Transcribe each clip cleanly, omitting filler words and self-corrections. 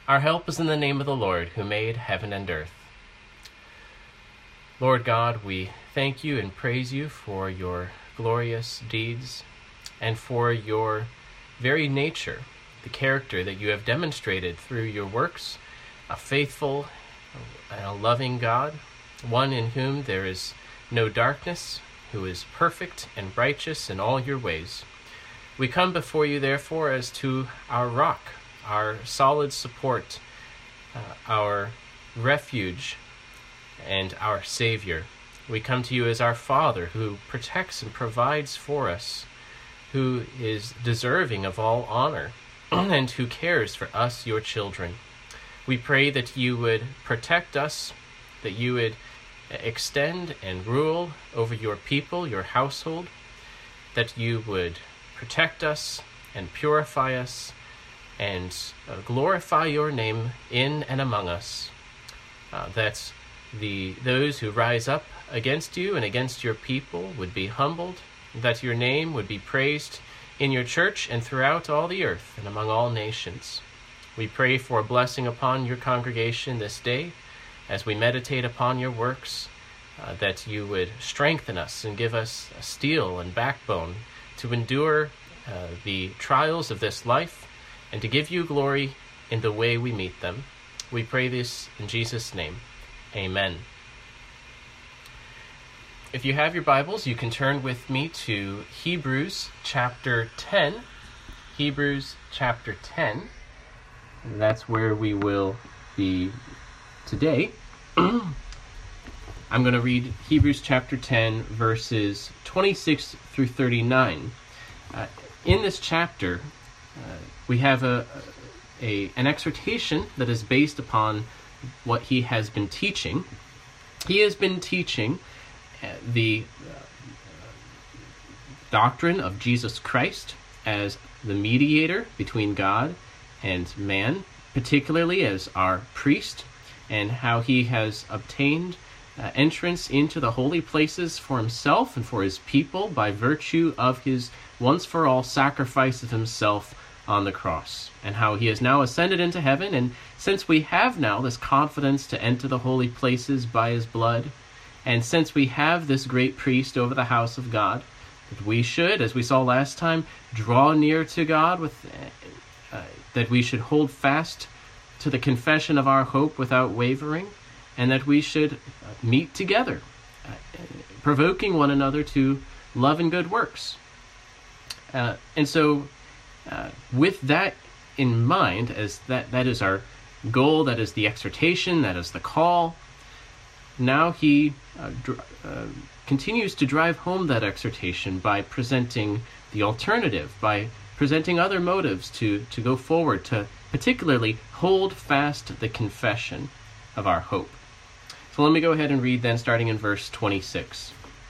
Our help is in the name of the Lord, who made heaven and earth. Lord God, we thank you and praise you for your glorious deeds and for your very nature, the character that you have demonstrated through your works, a faithful and a loving God, one in whom there is no darkness, who is perfect and righteous in all your ways. We come before you, therefore, as to our rock, our solid support, our refuge, and our Savior. We come to you as our Father, who protects and provides for us, who is deserving of all honor, and who cares for us, your children. We pray that you would protect us, that you would extend and rule over your people, your household, that you would protect us and purify us and glorify your name in and among us, that those who rise up against you and against your people would be humbled, that your name would be praised in your church and throughout all the earth and among all nations. We pray for a blessing upon your congregation this day as we meditate upon your works, that you would strengthen us and give us a steel and backbone to endure the trials of this life and to give you glory in the way we meet them. We pray this in Jesus' name. Amen. If you have your Bibles, you can turn with me to Hebrews chapter 10. Hebrews chapter 10. That's where we will be today. I'm going to read Hebrews chapter 10, verses 26 through 39. In this chapter, we have an exhortation that is based upon what he has been teaching. He has been teaching the doctrine of Jesus Christ as the mediator between God and man, particularly as our priest, and how he has obtained entrance into the holy places for himself and for his people by virtue of his once-for-all sacrifice of himself on the cross, and how he has now ascended into heaven. And since we have now this confidence to enter the holy places by his blood, and since we have this great priest over the house of God, that we should, as we saw last time, draw near to God with that we should hold fast to the confession of our hope without wavering, and that we should meet together, provoking one another to love and good works. And so with that in mind, as that is our goal, that is the exhortation, that is the call, now he continues to drive home that exhortation by presenting the alternative, by presenting other motives to go forward, to particularly hold fast the confession of our hope. So let me go ahead and read then, starting in verse 26.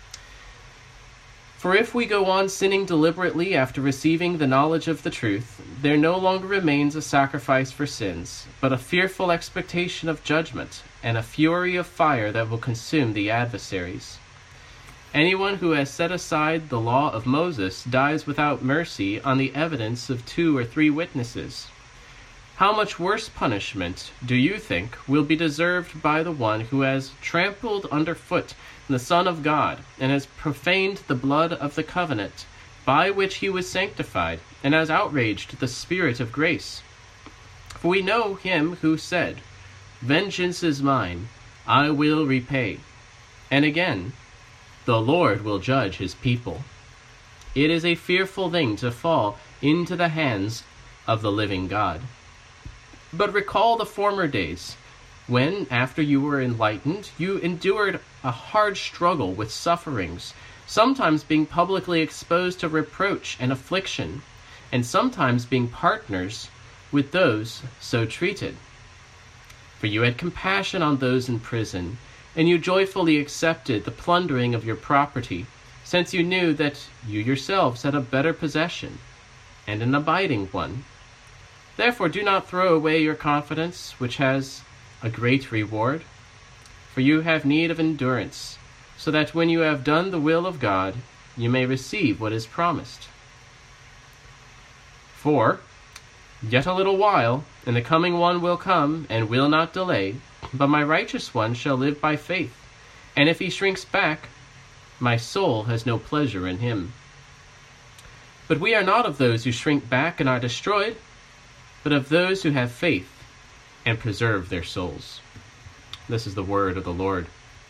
For if we go on sinning deliberately after receiving the knowledge of the truth, there no longer remains a sacrifice for sins, but a fearful expectation of judgment, and a fury of fire that will consume the adversaries. Anyone who has set aside the law of Moses dies without mercy on the evidence of 2 or 3 witnesses. How much worse punishment, do you think, will be deserved by the one who has trampled underfoot the Son of God, and has profaned the blood of the covenant, by which he was sanctified, and has outraged the Spirit of grace? For we know him who said, "Vengeance is mine, I will repay." And again, "The Lord will judge his people." It is a fearful thing to fall into the hands of the living God. But recall the former days, when, after you were enlightened, you endured a hard struggle with sufferings, sometimes being publicly exposed to reproach and affliction, and sometimes being partners with those so treated. For you had compassion on those in prison, and you joyfully accepted the plundering of your property, since you knew that you yourselves had a better possession, and an abiding one. Therefore do not throw away your confidence, which has a great reward. For you have need of endurance, so that when you have done the will of God, you may receive what is promised. For Yet a little while, and the coming one will come, and will not delay. But my righteous one shall live by faith. And if he shrinks back, my soul has no pleasure in him. But we are not of those who shrink back and are destroyed, but of those who have faith and preserve their souls. This is the word of the Lord.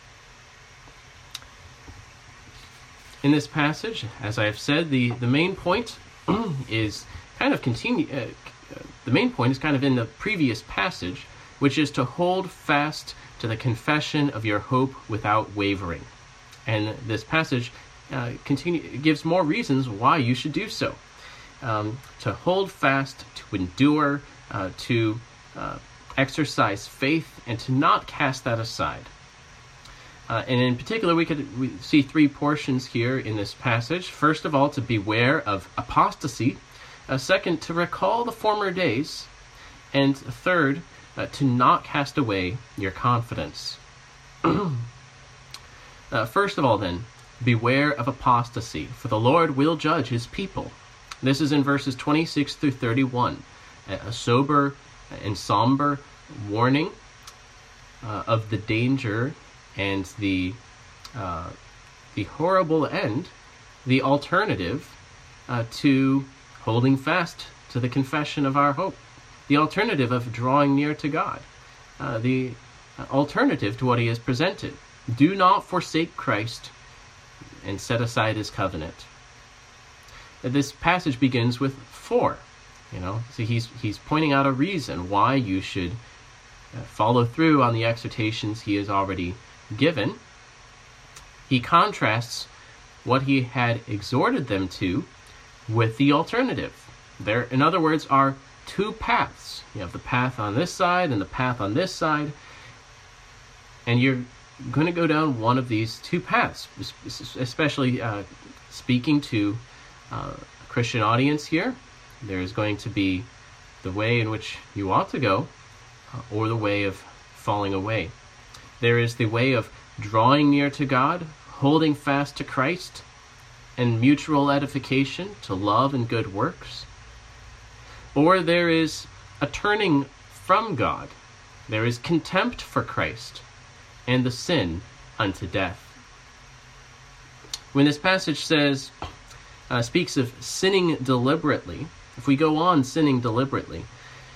In this passage, as I have said, the main point is kind of the main point is kind of in the previous passage, which is to hold fast to the confession of your hope without wavering. And this passage gives more reasons why you should do so. To hold fast, to endure, to exercise faith, and to not cast that aside. And in particular, we see three portions here in this passage. First of all, to beware of apostasy. Second, to recall the former days. And third, to not cast away your confidence. First of all, then, beware of apostasy, for the Lord will judge his people. This is in verses 26 through 31, a sober and somber warning of the danger and the horrible end, the alternative to holding fast to the confession of our hope, the alternative of drawing near to God, the alternative to what he has presented. Do not forsake Christ and set aside his covenant. This passage begins with for. So he's pointing out a reason why you should follow through on the exhortations he has already given. He contrasts what he had exhorted them to with the alternative. There, in other words, are two paths. You have the path on this side and the path on this side, and you're going to go down one of these two paths, especially speaking to a Christian audience here. There is going to be the way in which you ought to go, or the way of falling away. There is the way of drawing near to God, holding fast to Christ, and mutual edification to love and good works. Or there is a turning from God. There is contempt for Christ, and the sin unto death. When this passage speaks of sinning deliberately, if we go on sinning deliberately,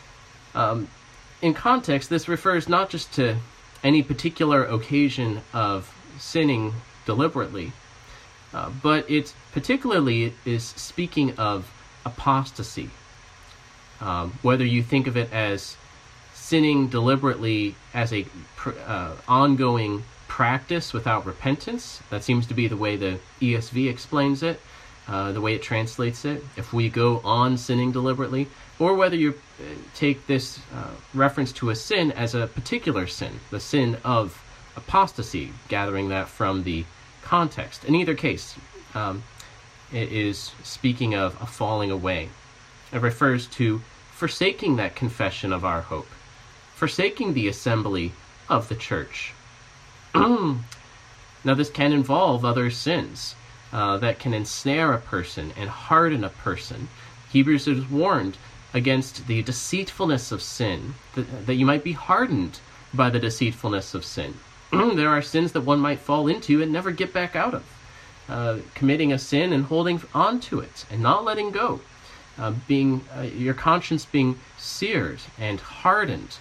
in context, this refers not just to any particular occasion of sinning deliberately, but it particularly is speaking of apostasy. Whether you think of it as sinning deliberately as a ongoing practice without repentance, that seems to be the way the ESV explains it, the way it translates it, if we go on sinning deliberately, or whether you take this reference to a sin as a particular sin, the sin of apostasy, gathering that from the context. In either case, it is speaking of a falling away. It refers to forsaking that confession of our hope, forsaking the assembly of the church. Now, this can involve other sins that can ensnare a person and harden a person. Hebrews is warned against the deceitfulness of sin, that you might be hardened by the deceitfulness of sin. There are sins that one might fall into and never get back out of. Committing a sin and holding on to it and not letting go. Your conscience being seared and hardened.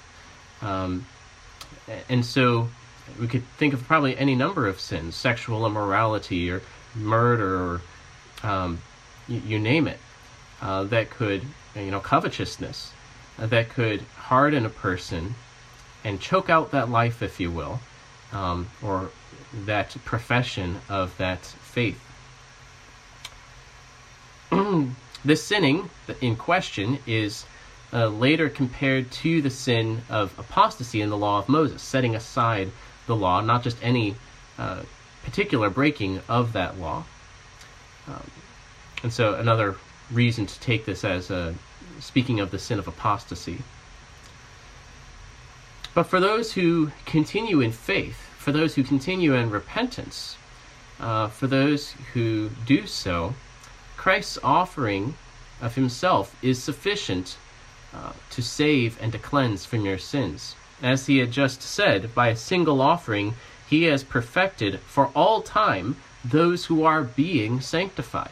And so we could think of probably any number of sins, sexual immorality or murder or you name it, that could, covetousness, that could harden a person and choke out that life, if you will, or that profession of that faith. This sinning in question is later compared to the sin of apostasy in the law of Moses, setting aside the law, not just any particular breaking of that law. And so another reason to take this as speaking of the sin of apostasy. But for those who continue in faith, for those who continue in repentance, for those who do so, Christ's offering of himself is sufficient to save and to cleanse from your sins. As he had just said, by a single offering, he has perfected for all time those who are being sanctified.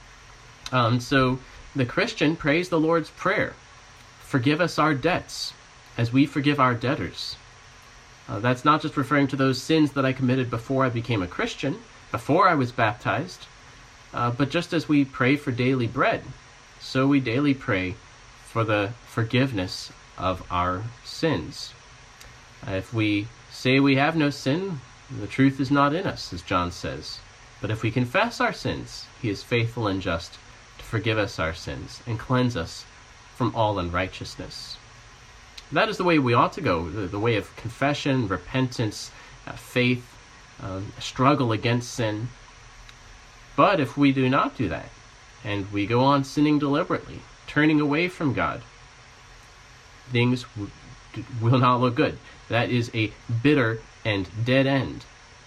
So the Christian prays the Lord's Prayer. Forgive us our debts as we forgive our debtors. That's not just referring to those sins that I committed before I became a Christian, before I was baptized, but just as we pray for daily bread, so we daily pray for the forgiveness of our sins. If we say we have no sin, the truth is not in us, as John says. But if we confess our sins, he is faithful and just to forgive us our sins and cleanse us from all unrighteousness. That is the way we ought to go, the way of confession, repentance, faith, struggle against sin. But if we do not do that, and we go on sinning deliberately, turning away from God, things will not look good. That is a bitter and dead end.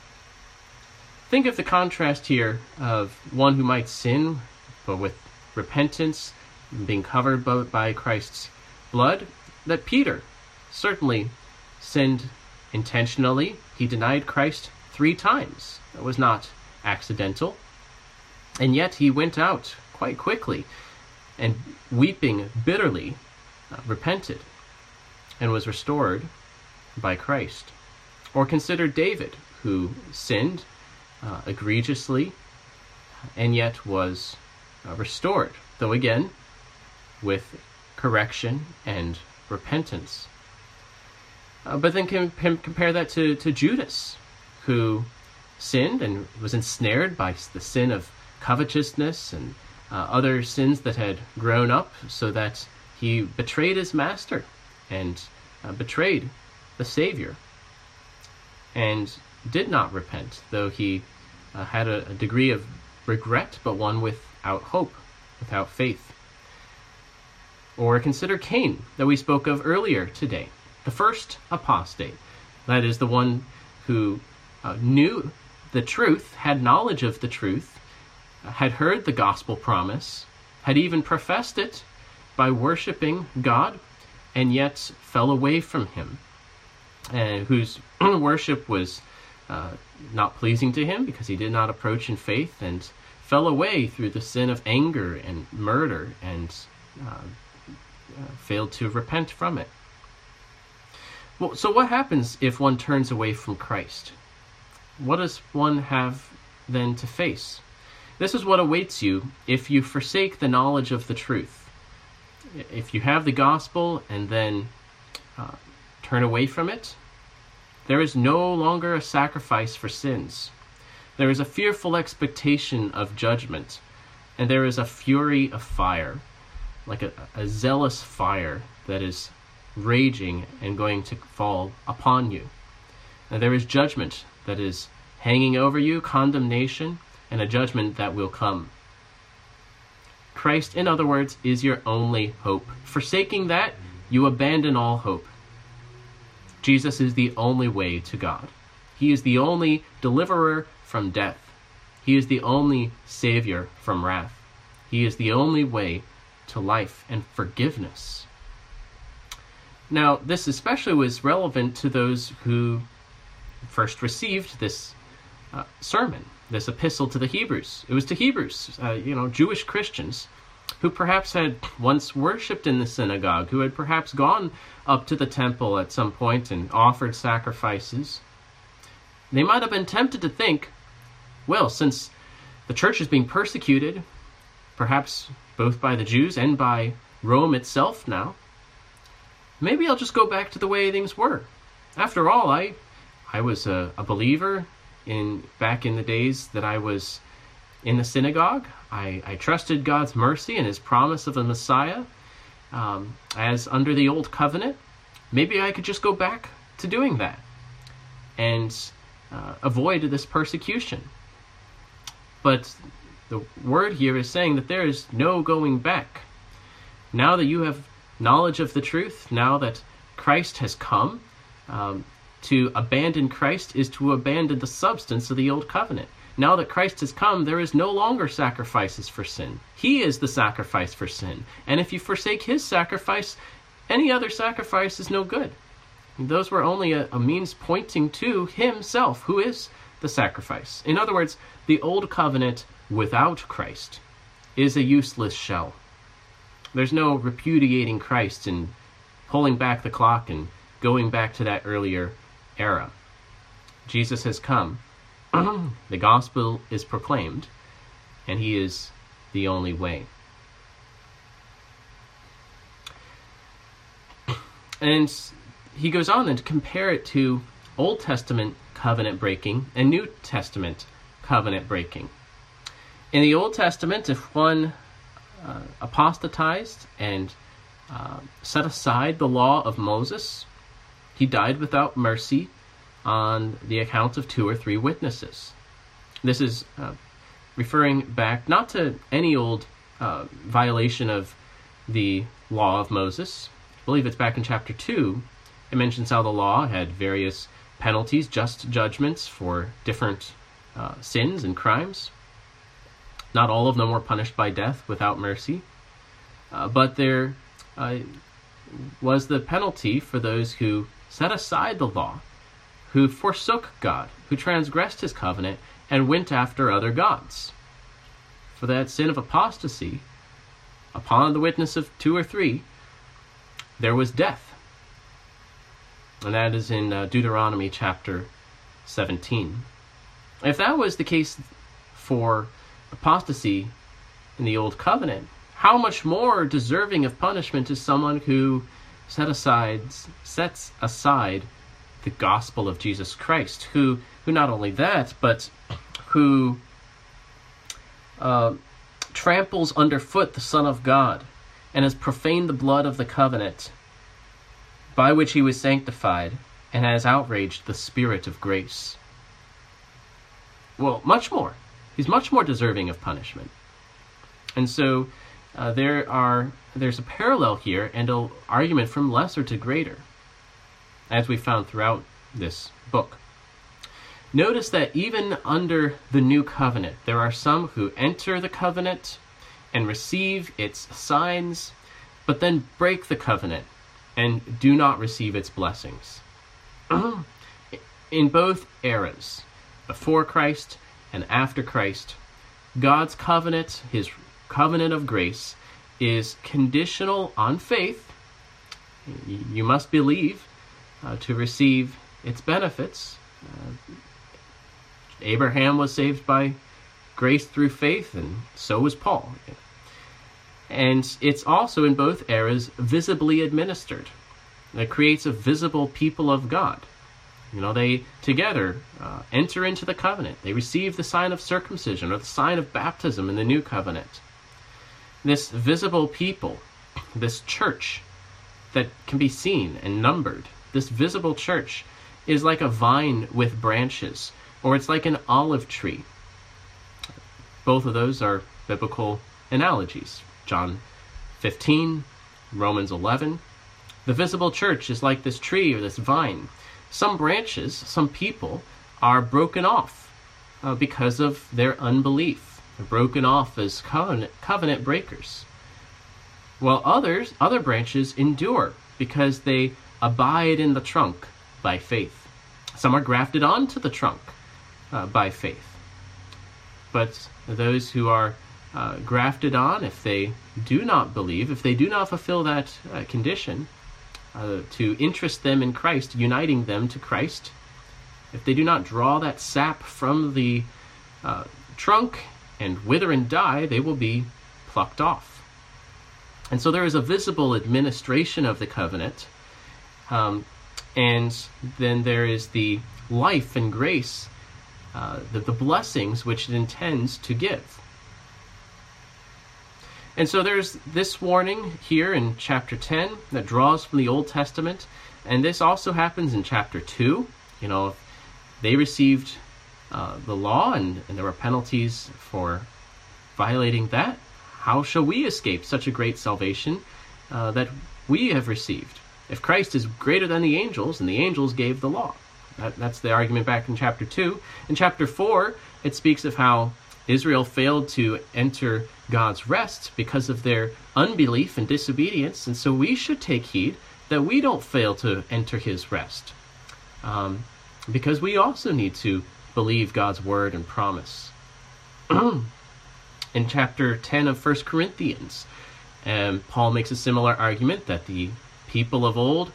Think of the contrast here of one who might sin, but with repentance, being covered by Christ's blood, that Peter certainly sinned intentionally. He denied Christ 3 times. That was not accidental. And yet he went out quite quickly and weeping bitterly repented and was restored by Christ. Or consider David, who sinned egregiously and yet was restored, though again with correction and repentance. But then compare that to Judas, who sinned and was ensnared by the sin of covetousness and other sins that had grown up, so that he betrayed his master and betrayed the Savior, and did not repent, though he had a degree of regret, but one without hope, without faith. Or consider Cain, that we spoke of earlier today, the first apostate. That is the one who knew the truth, had knowledge of the truth, had heard the gospel promise, had even professed it by worshiping God, and yet fell away from him, whose worship was not pleasing to him because he did not approach in faith, and fell away through the sin of anger and murder, and failed to repent from it. Well, so what happens if one turns away from Christ? What does one have then to face? This is what awaits you if you forsake the knowledge of the truth. If you have the gospel and then turn away from it, there is no longer a sacrifice for sins. There is a fearful expectation of judgment, and there is a fury of fire, like a zealous fire that is raging and going to fall upon you. And there is judgment that is hanging over you, condemnation, and a judgment that will come. Christ, in other words, is your only hope. Forsaking that, you abandon all hope. Jesus is the only way to God. He is the only deliverer from death. He is the only Savior from wrath. He is the only way to life and forgiveness. Now, this especially was relevant to those who first received this sermon, this epistle to the Hebrews. It was to Hebrews, Jewish Christians, who perhaps had once worshipped in the synagogue, who had perhaps gone up to the temple at some point and offered sacrifices. They might have been tempted to think, well, since the church is being persecuted, perhaps both by the Jews and by Rome itself now, maybe I'll just go back to the way things were. After all, I was a believer back in the days that I was in the synagogue. I trusted God's mercy and his promise of a Messiah as under the old covenant. Maybe I could just go back to doing that and avoid this persecution. But the word here is saying that there is no going back. Now that you have knowledge of the truth, now that Christ has come, to abandon Christ is to abandon the substance of the old covenant. Now that Christ has come, there is no longer sacrifices for sin. He is the sacrifice for sin. And if you forsake his sacrifice, any other sacrifice is no good. Those were only a means pointing to himself, who is the sacrifice. In other words, the old covenant without Christ is a useless shell. There's no repudiating Christ and pulling back the clock and going back to that earlier era. Jesus has come. The gospel is proclaimed, and he is the only way. And he goes on then to compare it to Old Testament covenant breaking and New Testament covenant breaking. In the Old Testament, if one apostatized and set aside the law of Moses, he died without mercy on the account of 2 or 3 witnesses. This is referring back not to any old violation of the law of Moses. I believe it's back in chapter 2. It mentions how the law had various penalties, just judgments for different sins and crimes. Not all of them were punished by death without mercy. But there was the penalty for those who set aside the law, who forsook God, who transgressed his covenant, and went after other gods. For that sin of apostasy, upon the witness of 2 or 3, there was death. And that is in Deuteronomy chapter 17. If that was the case for apostasy in the Old Covenant, how much more deserving of punishment is someone who sets aside the gospel of Jesus Christ, who not only that, but who tramples underfoot the Son of God and has profaned the blood of the covenant by which he was sanctified and has outraged the Spirit of grace. Well, much more. He's much more deserving of punishment. And so there's a parallel here and an argument from lesser to greater, as we found throughout this book. Notice that even under the new covenant, there are some who enter the covenant and receive its signs, but then break the covenant and do not receive its blessings. In both eras, before Christ and after Christ, God's covenant, his covenant of grace, is conditional on faith. You must believe to receive its benefits. Abraham was saved by grace through faith, and so was Paul. And it's also in both eras visibly administered. It creates a visible people of God. They together enter into the covenant. They receive the sign of circumcision or the sign of baptism in the new covenant. This visible people, this church that can be seen and numbered, this visible church is like a vine with branches, or it's like an olive tree. Both of those are biblical analogies. John 15, Romans 11. The visible church is like this tree or this vine. Some branches, some people, are broken off because of their unbelief. They're broken off as covenant breakers. While other branches endure because they abide in the trunk by faith. Some are grafted onto the trunk by faith. But those who are grafted on, if they do not believe, if they do not fulfill that condition, to interest them in Christ, uniting them to Christ, if they do not draw that sap from the trunk and wither and die, they will be plucked off. And so there is a visible administration of the covenant, and then there is the life and grace, the blessings which it intends to give. And so there's this warning here in chapter 10 that draws from the Old Testament, and this also happens in chapter 2. They received the law, and there were penalties for violating that. How shall we escape such a great salvation that we have received? If Christ is greater than the angels, and the angels gave the law. That's the argument back in chapter 2. In chapter 4, it speaks of how Israel failed to enter God's rest because of their unbelief and disobedience, and so we should take heed that we don't fail to enter his rest, because we also need to believe God's word and promise. In chapter 10 of 1 Corinthians, Paul makes a similar argument that the people of old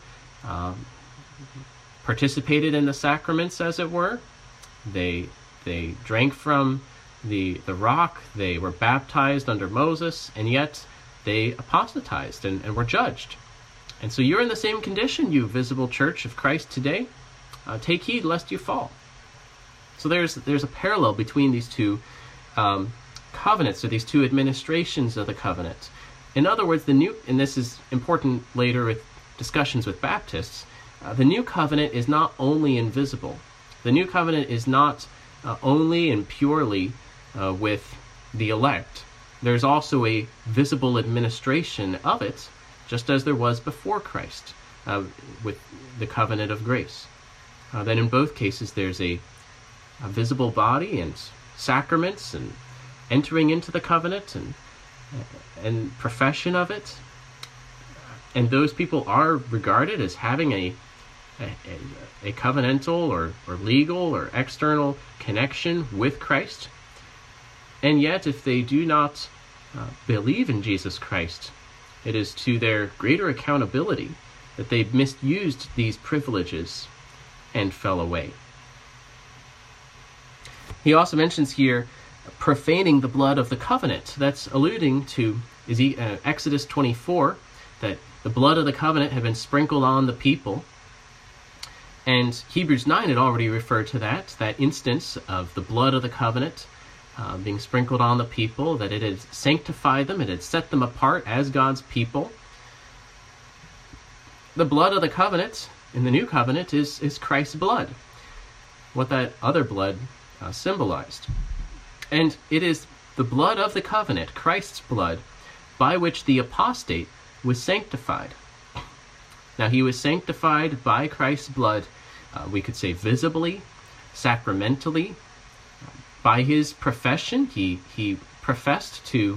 participated in the sacraments, as it were. They drank from the rock, they were baptized under Moses, and yet they apostatized and were judged. And so you're in the same condition, you visible church of Christ today. Take heed lest you fall. So there's a parallel between these two covenants, or these two administrations of the covenant. In other words, and this is important later with discussions with Baptists, the new covenant is not only invisible. The new covenant is not only and purely with the elect. There's also a visible administration of it, just as there was before Christ with the covenant of grace. Then in both cases there's a visible body and sacraments and entering into the covenant and profession of it. And those people are regarded as having a covenantal or legal or external connection with Christ. And yet, if they do not believe in Jesus Christ, it is to their greater accountability that they misused these privileges and fell away. He also mentions here profaning the blood of the covenant. That's alluding to Exodus 24, that the blood of the covenant had been sprinkled on the people. And Hebrews 9 had already referred to that instance of the blood of the covenant being sprinkled on the people, that it had sanctified them, it had set them apart as God's people. The blood of the covenant in the new covenant is Christ's blood, what that other blood symbolized. And it is the blood of the covenant, Christ's blood, by which the apostate was sanctified. Now, he was sanctified by Christ's blood, we could say visibly, sacramentally. By his profession, he professed to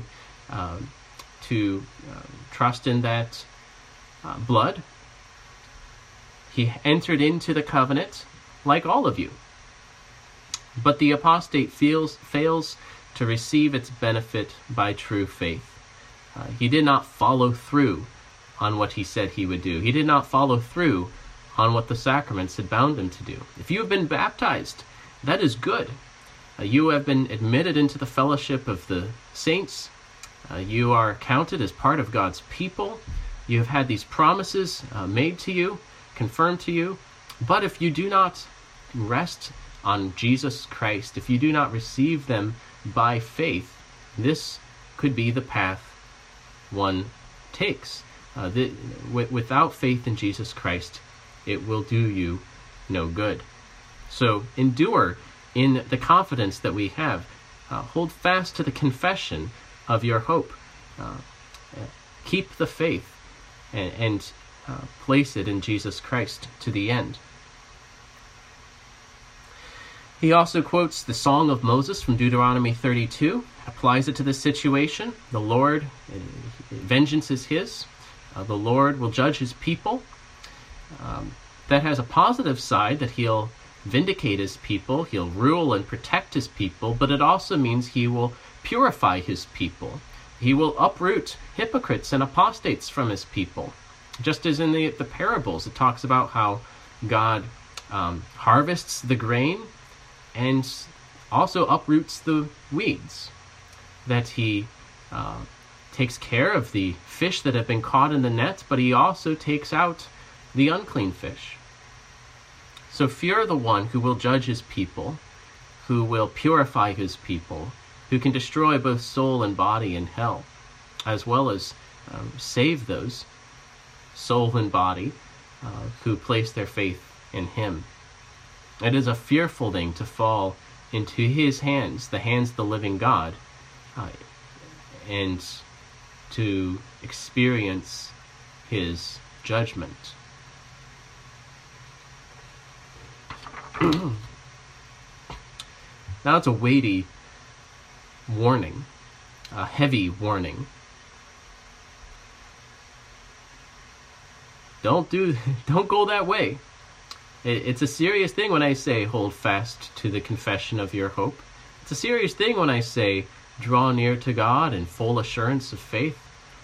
trust in that blood. He entered into the covenant like all of you. But the apostate fails to receive its benefit by true faith. He did not follow through on what he said he would do. He did not follow through on what the sacraments had bound him to do. If you have been baptized, that is good. You have been admitted into the fellowship of the saints. You are counted as part of God's people. You have had these promises made to you, confirmed to you. But if you do not rest on Jesus Christ, if you do not receive them by faith, this could be the path one takes. Without faith in Jesus Christ, it will do you no good. So endure in the confidence that we have. Hold fast to the confession of your hope. Keep the faith and place it in Jesus Christ to the end. He also quotes the Song of Moses from Deuteronomy 32, applies it to this situation. The Lord, vengeance is his. The Lord will judge his people. That has a positive side, that he'll vindicate his people, he'll rule and protect his people, but it also means he will purify his people. He will uproot hypocrites and apostates from his people. Just as in the parables, it talks about how God harvests the grain and also uproots the weeds, that he takes care of the fish that have been caught in the net, but he also takes out the unclean fish. So fear the one who will judge his people, who will purify his people, who can destroy both soul and body in hell, as well as save those, soul and body, who place their faith in him. It is a fearful thing to fall into his hands, the hands of the living God, and to experience his judgment. Now it's a weighty warning, a heavy warning. Don't go that way. It's a serious thing when I say hold fast to the confession of your hope. It's a serious thing when I say draw near to God in full assurance of faith.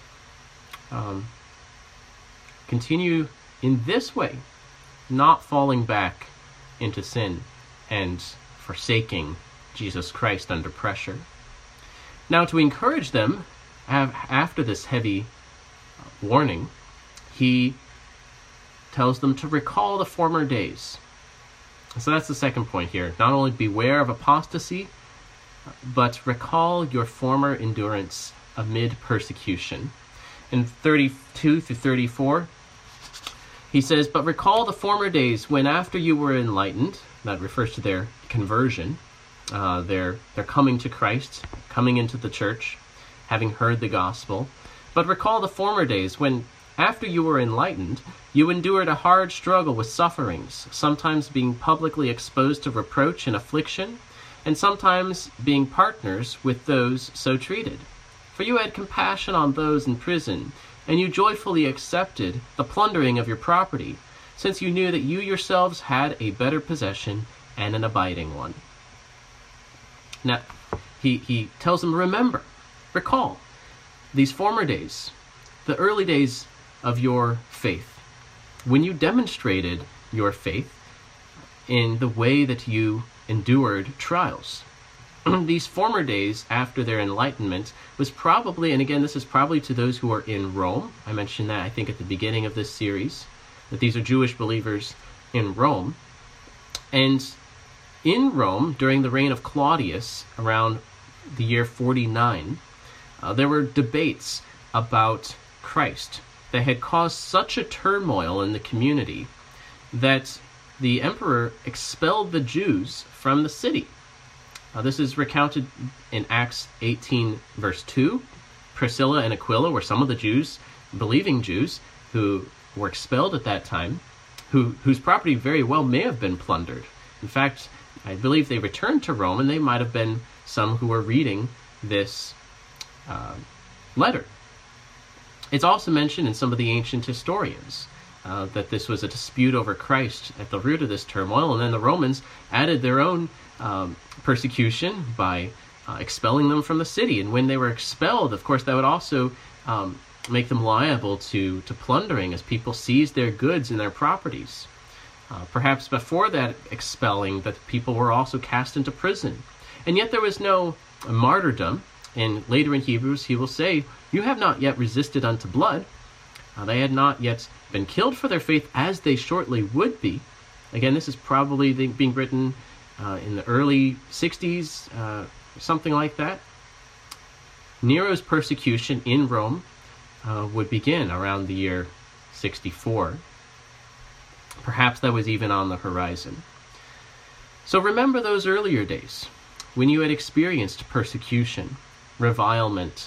Continue in this way, not falling back into sin and forsaking Jesus Christ under pressure. Now, to encourage them, after this heavy warning, he tells them to recall the former days. So that's the second point here. Not only beware of apostasy, but recall your former endurance amid persecution. In 32 through 34, he says, but recall the former days when after you were enlightened, that refers to their conversion, their coming to Christ, coming into the church, having heard the gospel. But recall the former days when after you were enlightened, you endured a hard struggle with sufferings, sometimes being publicly exposed to reproach and affliction, and sometimes being partners with those so treated. For you had compassion on those in prison, and you joyfully accepted the plundering of your property, since you knew that you yourselves had a better possession and an abiding one. Now, he tells them, remember, recall these former days, the early days of your faith, when you demonstrated your faith in the way that you endured trials. These former days after their enlightenment was probably, and again, this is probably to those who are in Rome. I mentioned that, I think, at the beginning of this series, that these are Jewish believers in Rome. And in Rome, during the reign of Claudius, around the year 49, there were debates about Christ that had caused such a turmoil in the community that the emperor expelled the Jews from the city. This is recounted in Acts 18, verse 2. Priscilla and Aquila were some of the Jews, believing Jews, who were expelled at that time, whose property very well may have been plundered. In fact, I believe they returned to Rome, and they might have been some who were reading this letter. It's also mentioned in some of the ancient historians that this was a dispute over Christ at the root of this turmoil, and then the Romans added their own persecution by expelling them from the city. And when they were expelled, of course, that would also make them liable to plundering as people seized their goods and their properties. Perhaps before that expelling, that people were also cast into prison. And yet there was no martyrdom. And later in Hebrews, he will say, you have not yet resisted unto blood. They had not yet been killed for their faith, as they shortly would be. Again, this is probably being written in the early 60s, something like that. Nero's persecution in Rome would begin around the year 64. Perhaps that was even on the horizon. So remember those earlier days when you had experienced persecution, revilement,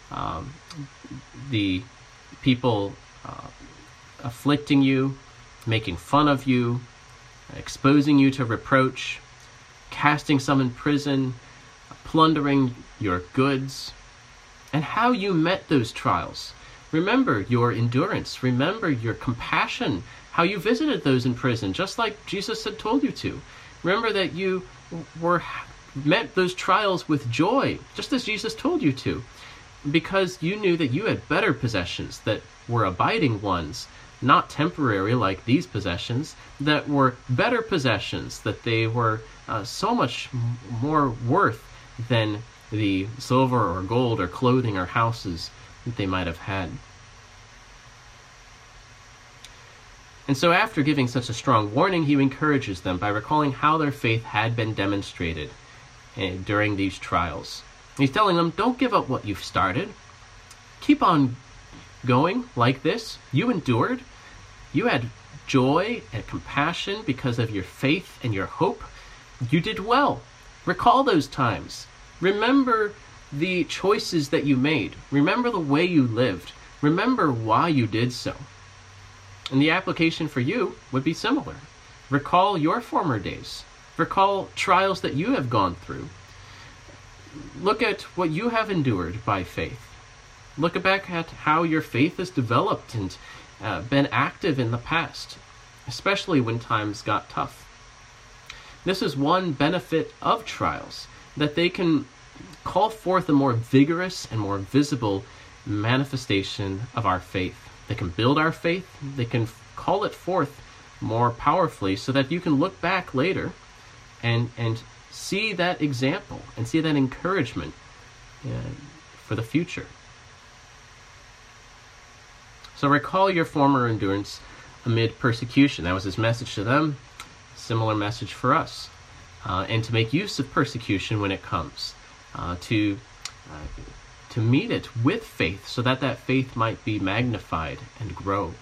the people afflicting you, making fun of you, exposing you to reproach, casting some in prison, plundering your goods, and how you met those trials. Remember your endurance. Remember your compassion, how you visited those in prison, just like Jesus had told you to. Remember that you met those trials with joy, just as Jesus told you to, because you knew that you had better possessions that were abiding ones, not temporary like these possessions, that were better possessions, that they were so much more worth than the silver or gold or clothing or houses that they might have had. And so after giving such a strong warning, he encourages them by recalling how their faith had been demonstrated during these trials. He's telling them, don't give up what you've started. Keep on going like this. You endured. You had joy and compassion because of your faith and your hope. You did well. Recall those times. Remember the choices that you made. Remember the way you lived. Remember why you did so. And the application for you would be similar. Recall your former days. Recall trials that you have gone through. look at what you have endured by faith. Look back at how your faith has developed and been active in the past, especially when times got tough. This is one benefit of trials, that they can call forth a more vigorous and more visible manifestation of our faith. They can build our faith, they can call it forth more powerfully so that you can look back later and see that example and see that encouragement for the future. So recall your former endurance amid persecution. That was his message to them. Similar message for us. And to make use of persecution when it comes. To meet it with faith so that that faith might be magnified and grow.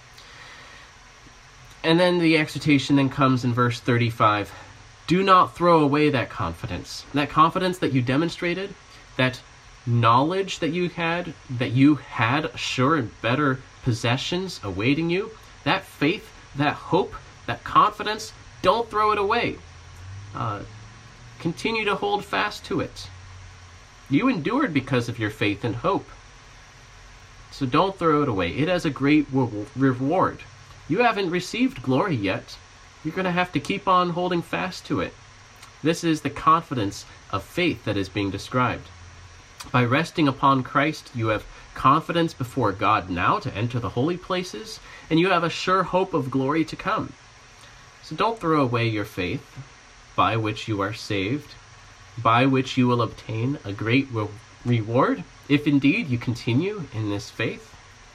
And then the exhortation then comes in verse 35. Do not throw away that confidence. That confidence that you demonstrated, that knowledge that you had sure and better possessions awaiting you, that faith, that hope, that confidence, don't throw it away. Continue to hold fast to it. You endured because of your faith and hope. So don't throw it away. It has a great reward. You haven't received glory yet. You're going to have to keep on holding fast to it. This is the confidence of faith that is being described. By resting upon Christ, you have confidence before God now to enter the holy places, and you have a sure hope of glory to come. So don't throw away your faith, by which you are saved, by which you will obtain a great reward, if indeed you continue in this faith.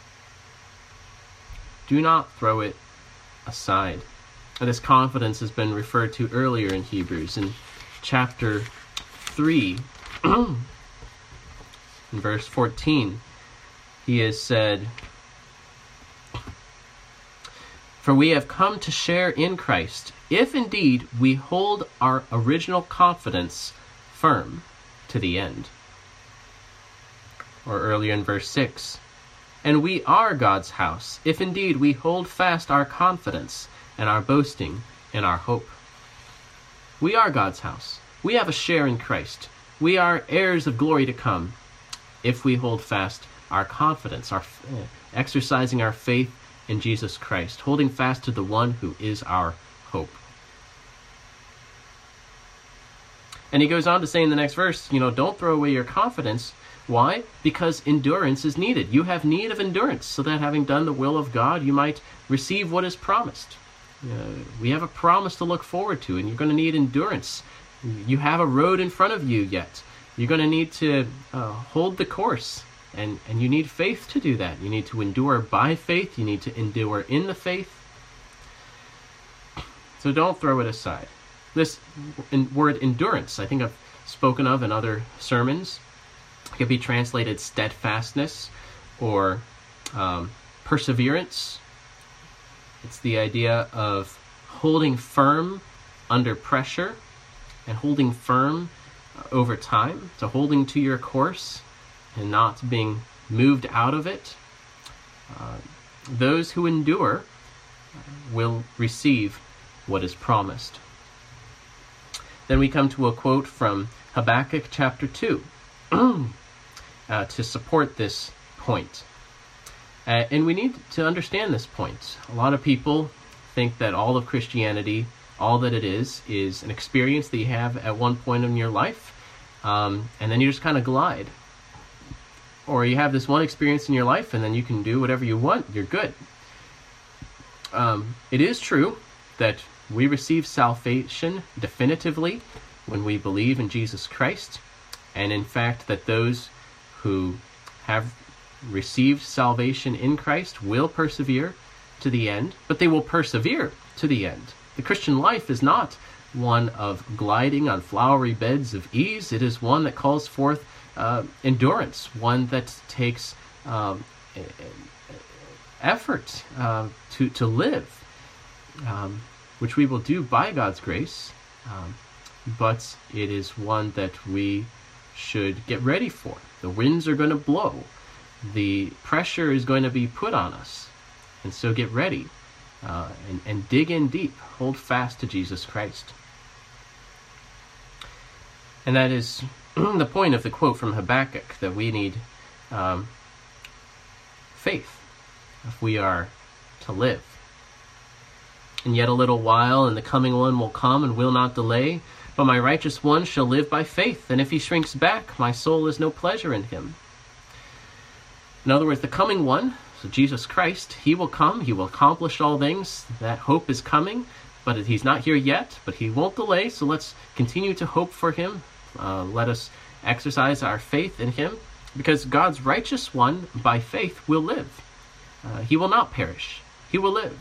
Do not throw it aside. This confidence has been referred to earlier in Hebrews in chapter 3, in verse 14. He has said, For we have come to share in Christ, if indeed we hold our original confidence firm to the end. Or earlier in verse 6, And we are God's house, if indeed we hold fast our confidence and our boasting in our hope. We are God's house. We have a share in Christ. We are heirs of glory to come if we hold fast our confidence, our exercising our faith in Jesus Christ, holding fast to the one who is our hope. And he goes on to say in the next verse, don't throw away your confidence. Why? Because endurance is needed. You have need of endurance, so that having done the will of God, you might receive what is promised. We have a promise to look forward to, and you're going to need endurance. You have a road in front of you yet. You're going to need to hold the course, and you need faith to do that. You need to endure by faith. You need to endure in the faith. So don't throw it aside. This word endurance, I think I've spoken of in other sermons. It could be translated steadfastness or perseverance. It's the idea of holding firm under pressure and holding firm over time. So holding to your course and not being moved out of it. Those who endure will receive what is promised. Then we come to a quote from Habakkuk chapter 2 to support this point. And we need to understand this point. A lot of people think that all of Christianity, all that it is an experience that you have at one point in your life, and then you just kind of glide. Or you have this one experience in your life, and then you can do whatever you want. You're good. It is true that we receive salvation definitively when we believe in Jesus Christ, and in fact that those who have received salvation in Christ will persevere to the end, but they will persevere to the end. The Christian life is not one of gliding on flowery beds of ease. It is one that calls forth endurance, one that takes effort to live, which we will do by God's grace, but it is one that we should get ready for. The winds are going to blow. The pressure is going to be put on us. And so get ready and dig in deep. Hold fast to Jesus Christ. And that is the point of the quote from Habakkuk, that we need faith if we are to live. And yet a little while, and the coming one will come and will not delay, but my righteous one shall live by faith, and if he shrinks back, my soul has no pleasure in him. In other words, the coming one, so Jesus Christ, he will come, he will accomplish all things. That hope is coming, but he's not here yet, but he won't delay, so let's continue to hope for him. Let us exercise our faith in him, because God's righteous one, by faith, will live. He will not perish. He will live.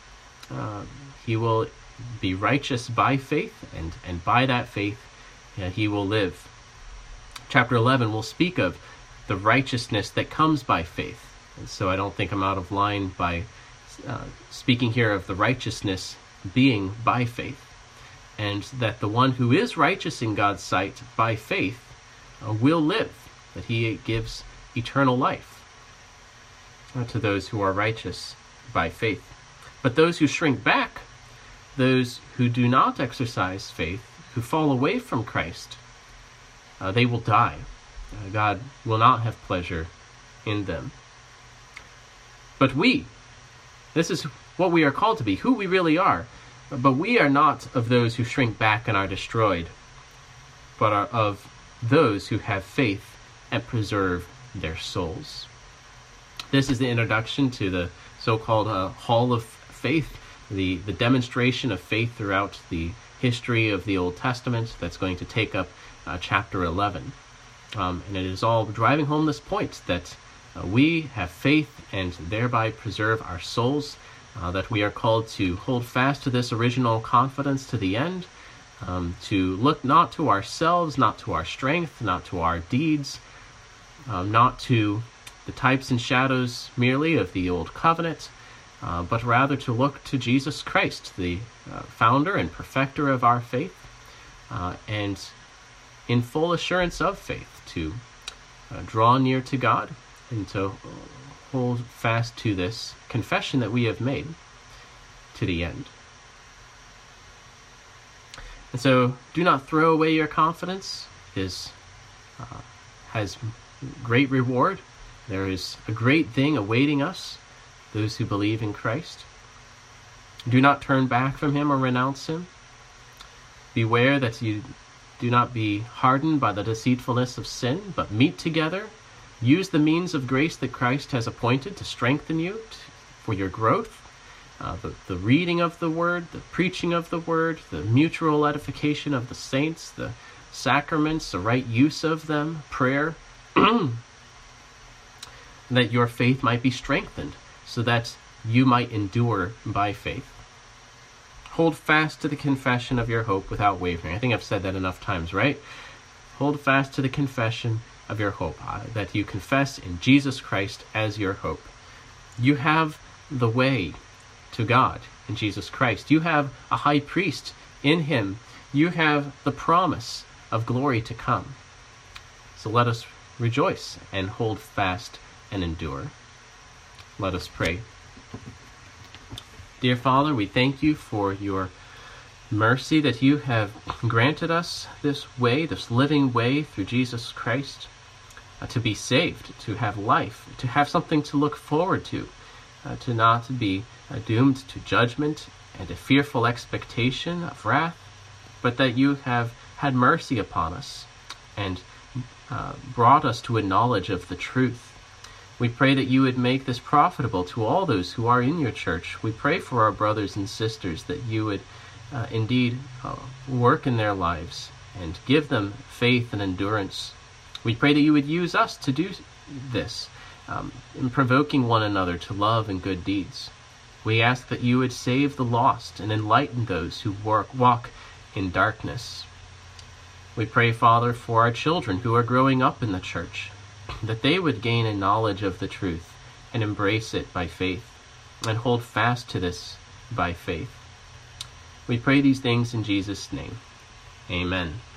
He will be righteous by faith, and by that faith, he will live. Chapter 11 will speak of the righteousness that comes by faith. And so I don't think I'm out of line by speaking here of the righteousness being by faith, and that the one who is righteous in God's sight by faith will live, that he gives eternal life to those who are righteous by faith. But those who shrink back, those who do not exercise faith, who fall away from Christ, they will die. God will not have pleasure in them. But this is what we are called to be, who we really are. But we are not of those who shrink back and are destroyed, but are of those who have faith and preserve their souls. This is the introduction to the so-called Hall of Faith, the demonstration of faith throughout the history of the Old Testament that's going to take up chapter 11. And it is all driving home this point that we have faith and thereby preserve our souls, that we are called to hold fast to this original confidence to the end, to look not to ourselves, not to our strength, not to our deeds, not to the types and shadows merely of the old covenant, but rather to look to Jesus Christ, the founder and perfecter of our faith, and in full assurance of faith to draw near to God and to hold fast to this confession that we have made to the end. And so do not throw away your confidence. It has great reward. There is a great thing awaiting us, those who believe in Christ. Do not turn back from him or renounce him. Beware that you do not be hardened by the deceitfulness of sin, but meet together. Use the means of grace that Christ has appointed to strengthen you for your growth. The reading of the word, the preaching of the word, the mutual edification of the saints, the sacraments, the right use of them, prayer, that your faith might be strengthened, so that you might endure by faith. Hold fast to the confession of your hope without wavering. I think I've said that enough times, right? Hold fast to the confession of your hope, that you confess in Jesus Christ as your hope. You have the way to God in Jesus Christ. You have a high priest in him. You have the promise of glory to come. So let us rejoice and hold fast and endure. Let us pray. Dear Father, we thank you for your mercy that you have granted us this way, this living way through Jesus Christ, to be saved, to have life, to have something to look forward to not be doomed to judgment and a fearful expectation of wrath, but that you have had mercy upon us and brought us to a knowledge of the truth. We pray that you would make this profitable to all those who are in your church. We pray for our brothers and sisters that you would indeed work in their lives and give them faith and endurance. We pray that you would use us to do this, in provoking one another to love and good deeds. We ask that you would save the lost and enlighten those who walk in darkness. We pray, Father, for our children who are growing up in the church, that they would gain a knowledge of the truth and embrace it by faith and hold fast to this by faith. We pray these things in Jesus' name. Amen.